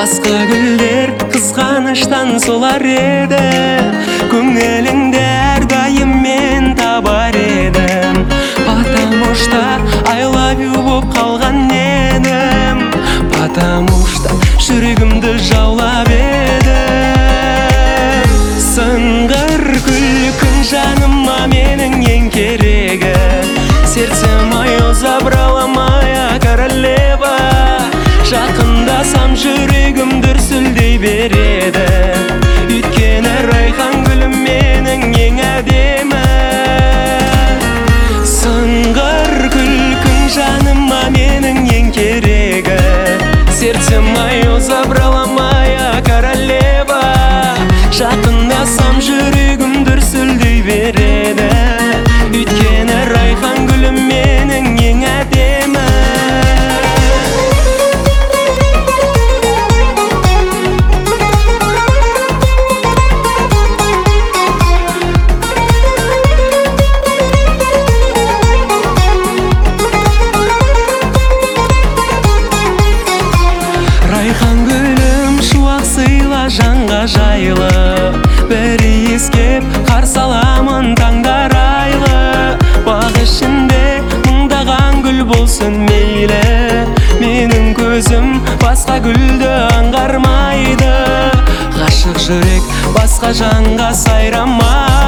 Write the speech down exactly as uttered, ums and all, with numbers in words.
Басқа гүлдер қызғаныштан солар еді, көңіліңді әрдайым мен табар едім. Потому что I love you боп қалған едім, потому что жүрегімді жаулап едім. Сыңғыр күлкің жаныма менің ең керегі, сердце мое забрала моя королева. Жақындасам жүрегім дүрсілдей береді, өйткені райхан гүлім менің ең әдемі. Сыңғыр күлкің жаныма менің ең керегі, сердце мое забрала моя королева. Жақындасам жүрегім дүрсілдей береді, өйткені райхан гүлім менің ең әдемі. Райхан гүлім шуақ сыйла жанға жайлы, бір иіскеп қарсы аламын таңдар айлы. Бақ ішінде мыңдаған гүл болсын мейлі, менің көзім басқа гүлді аңғармайды. Ғашық жүрек басқа жанға сайрамайды.